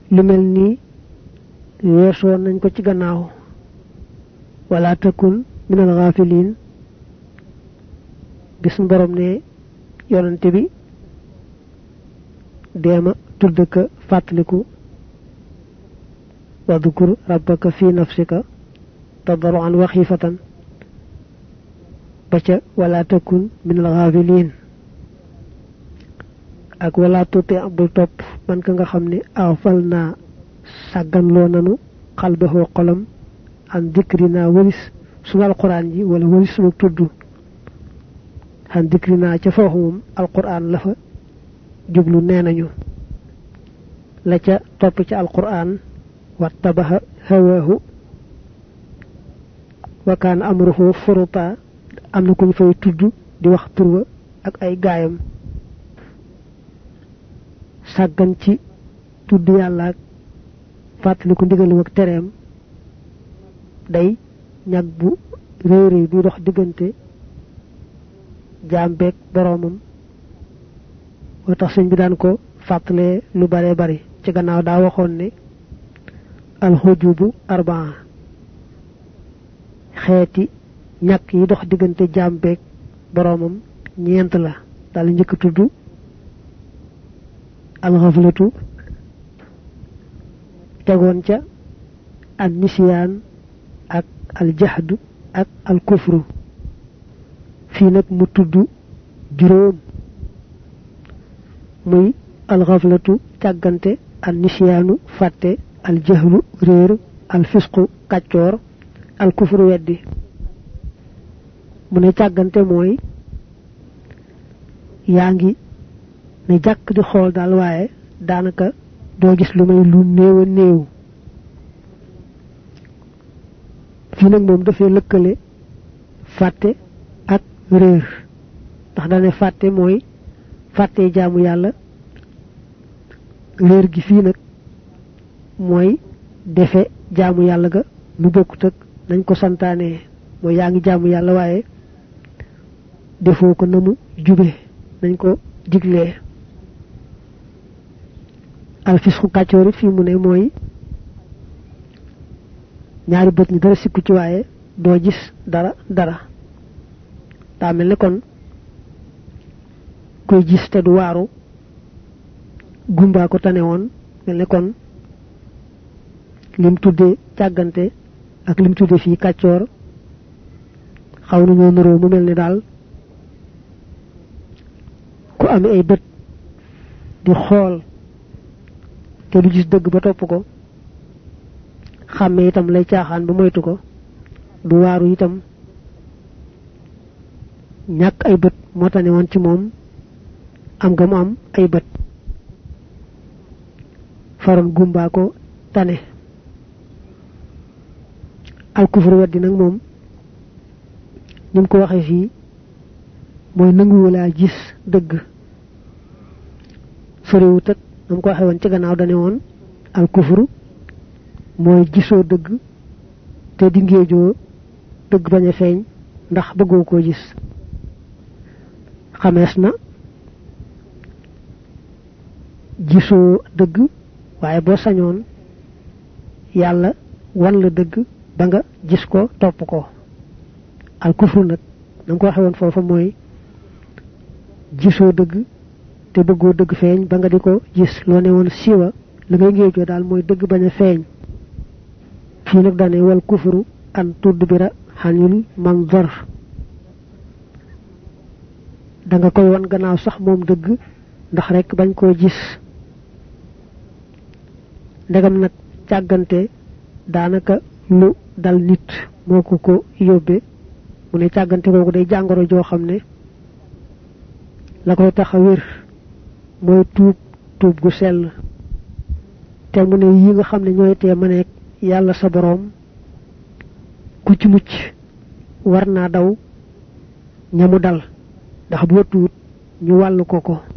lu melni yeso nañ ko ci gannaaw wala takun min al ghafilin bis borom ne yonante bi dema tudd ka fatliku wa dhkur rabbaka fi nafsika tadarruan wa khifatan baca wala takun min al ghafilin ak wala tuti abul top man ka nga xamni afalna sagan lo nanu qalbahu qalam an dhikrina walis sunu alquran ji wala walis sunu tuddu an dhikrina ca fofu alquran la fa jublu nenañu la ca top ci alquran wattabaha hawahu wa kan amruhu furuta amna kuñ fay tuddu di wax turwa ak ay gaayam sagan ci tuddu yalla fatli ko ndigal ak terem day ñag bu reere bi dox digënté jambek boromam motax señ bi daan ko fatlé lu bare bari ci gannaaw da waxon ne al hujubu arba'a xéeti ñak yi dox digënté jambek boromam ñent la dal ñëk tuddu al ghaflatu tegon ca an nisyan ak al jahd ak al kufru fi nak mu tuddu juroom muy al ghaflatu taganté an nisyanu faté al jahlu reer al fisqu kacior al kufru weddi mu ne taganté moy yaangi ne jak di xol dal waye danaka do gis lu may lu neew neew fi nak mom dafay lekkale faté ak reer tax dañé faté moy faté jaamu yalla reer gi fi nak moy defé jaamu yalla ga lu bokut ak nañ ko santané moy yaangi jaamu yalla waye defo ko namu jubé nañ ko diglé al fisku kaciori fi mu ne moy ñaari bëtt ni dara sikku ci waye do gis dara ta melni kon koy gis te du waru gumba ko tane won melni kon lim tuddé ciaganté ak lim tuddé fi kaccior xawnu ñoo nuro mu melni dal ku am ay bëtt di xol te du gis dëgg ba topp ko xàmme itam lay caaxaan ba moytu ko du waaru itam ñàkk ay bët moo tane woon ci moom am nga mu am ay bët faroon gumbaa ko tane al kufru weddi nag moom nim ko waxee fii mooy nangu wala gis dëgg soriwut ak nam ko waxee woon ci gannaaw dane woon al kufru mooy gisoo dëgg te di ngeejoo dëgg bañ a feeñ ndax bëggoo koo gis xamees na gisoo dëgg waaye boo sañoon yàlla wan la dëgg ba nga gis ko topp ko al kufru nag nam ko waxee woon foofa mooy gisoo dëgg te bëggoo dëgg feeñ ba nga di ko gis loo ne woon siwa la ngay ngeejoo daal mooy dëgg bañ a feeñ fi nak dané wal kufru an tudbira hanil manzar da nga koy won gannaaw sax mom dëgg ndax rek bañ ko gis ndegam nak ciaganté danaka lu dal nit moko ko yobbe mu ne ciaganté gogu day jangoro jo xamné la koy taxawir moy tuub gu sel té mu ne yi nga xamné ñoy té mané yalla sa borom ku ci mucc warna daw ñamu dal ndax bu tuut ñu wallu koko